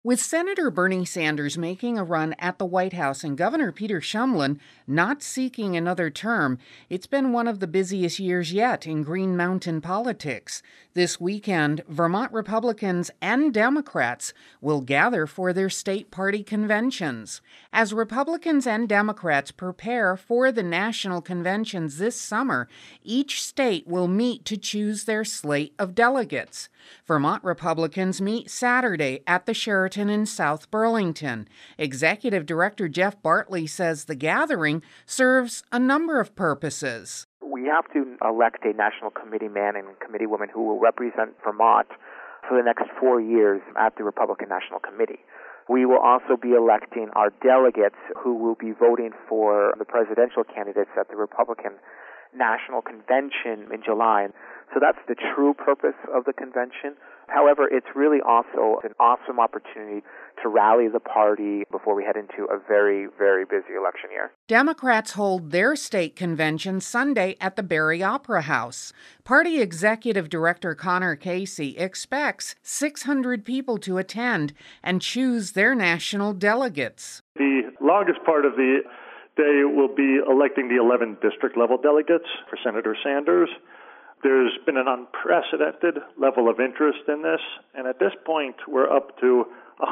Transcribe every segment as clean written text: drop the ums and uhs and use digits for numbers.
With Senator Bernie Sanders making a run at the White House and Governor Peter Shumlin not seeking another term, it's been one of the busiest years yet in Green Mountain politics. This weekend, Vermont Republicans and Democrats will gather for their state party conventions. As Republicans and Democrats prepare for the national conventions this summer, each state will meet to choose their slate of delegates. Vermont Republicans meet Saturday at the Sheraton in South Burlington. Executive Director Jeff Bartley says the gathering serves a number of purposes. We have to elect a national committee man and committee woman who will represent Vermont for the next 4 years at the Republican National Committee. We will also be electing our delegates who will be voting for the presidential candidates at the Republican National Convention in July. So that's the true purpose of the convention. However, it's really also an awesome opportunity to rally the party before we head into a very, very busy election year. Democrats hold their state convention Sunday at the Barrie Opera House. Party Executive Director Connor Casey expects 600 people to attend and choose their national delegates. The longest part of the day will be electing the 11 district-level delegates for Senator Sanders. There's been an unprecedented level of interest in this, and at this point, we're up to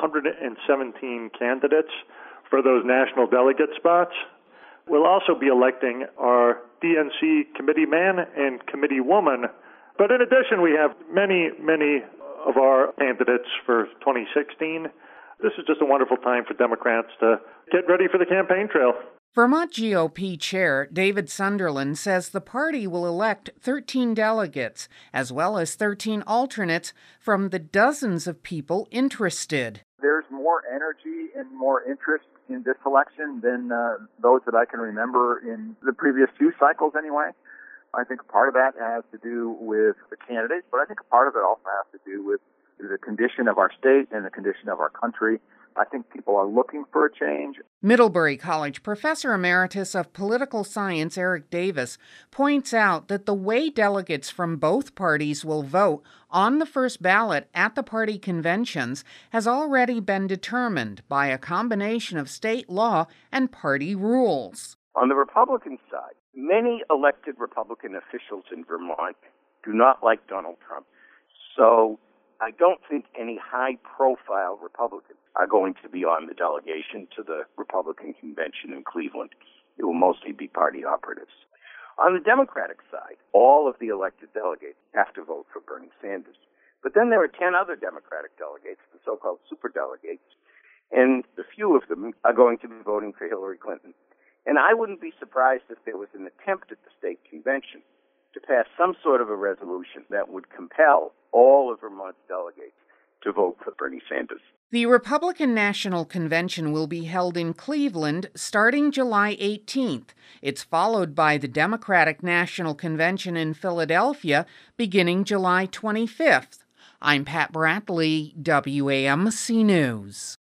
117 candidates for those national delegate spots. We'll also be electing our DNC committee man and committee woman. But in addition, we have many of our candidates for 2016. This is just a wonderful time for Democrats to get ready for the campaign trail. Vermont GOP Chair David Sunderland says the party will elect 13 delegates, as well as 13 alternates from the dozens of people interested. There's more energy and more interest in this election than those that I can remember in the previous few cycles anyway. I think part of that has to do with the candidates, but I think part of it also has to do with the condition of our state and the condition of our country. I think people are looking for a change. Middlebury College Professor Emeritus of Political Science Eric Davis points out that the way delegates from both parties will vote on the first ballot at the party conventions has already been determined by a combination of state law and party rules. On the Republican side, many elected Republican officials in Vermont do not like Donald Trump. So I don't think any high-profile Republicans are going to be on the delegation to the Republican convention in Cleveland. It will mostly be party operatives. On the Democratic side, all of the elected delegates have to vote for Bernie Sanders. But then there are 10 other Democratic delegates, the so-called superdelegates, and a few of them are going to be voting for Hillary Clinton. And I wouldn't be surprised if there was an attempt at the state convention to pass some sort of a resolution that would compel all of Vermont's delegates to vote for Bernie Sanders. The Republican National Convention will be held in Cleveland starting July 18th. It's followed by the Democratic National Convention in Philadelphia beginning July 25th. I'm Pat Bradley, WAMC News.